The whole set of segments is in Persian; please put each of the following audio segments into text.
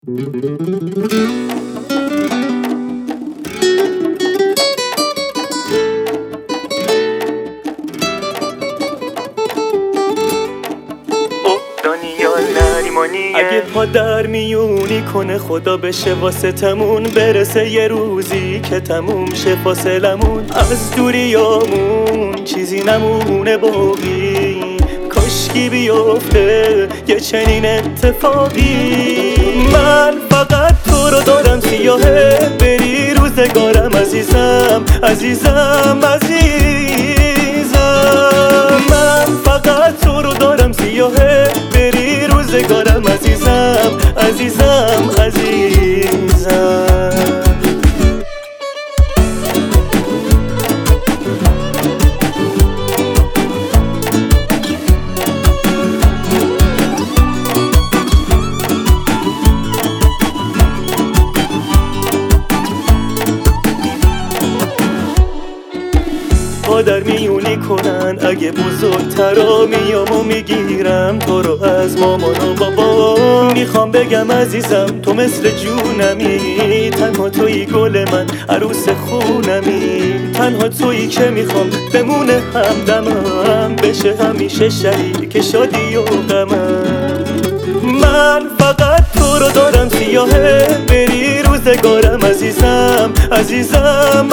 اگه پا در میونی کنه خدا بشه واسطمون، برسه یه روزی که تموم شه فاصلمون، از دوریامون چیزی نمونه باقی، کاشکی بیفته یه چنین اتفاقی. من فقط تو رو دارم سیاهه، بری روزگارم عزیزم عزیزم عزیزم. من فقط تو رو دارم سیاهه، بری روزگارم عزیزم عزیزم عزیزم. پا در میونی کنن اگه بزرگترا میام و میگیرم تو رو از مامان و بابا. میخوام بگم عزیزم تو مثل جونمی، تنها تویی گل من عروس خونمی، تنها تویی که میخوام بمونه همدمم، بشه همیشه شریک شادی و غمم. من فقط تو رو دارم سیاهه، بری روزگارم عزیزم عزیزم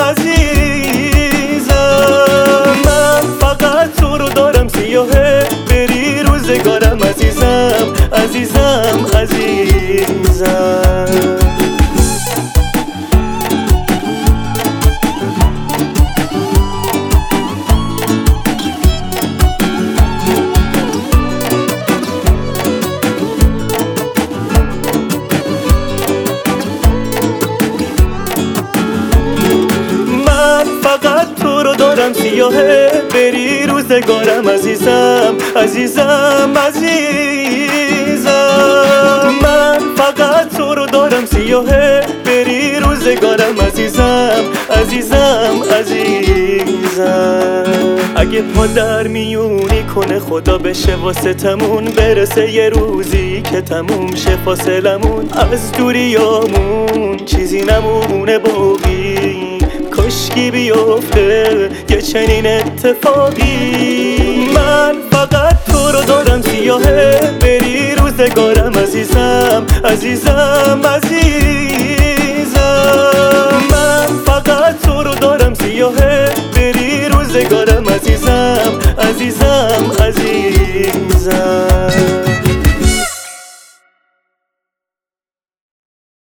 عزیزم. من فقط تو رو دارم سیاهه، بری روزگارم عزیزم عزیزم عزیزم. فقط تو رو دارم سیاهه، بری روزگارم عزیزم عزیزم عزیزم. من فقط تو رو دارم سیاهه، بری روزگارم عزیزم عزیزم عزیزم. اگه پا در میونی کنه خدا بشه واسطمون، برسه یه روزی که تموم شه فاصلمون، از دوریامون چیزی نمونه باقی، کاشکی بیفته یه چنین اتفاقی. من فقط تو رو دارم سیاهه، بری روزگارم عزیزم عزیزم عزیزم. من فقط تو رو دارم سیاهه، بری روزگارم عزیزم عزیزم عزیزم.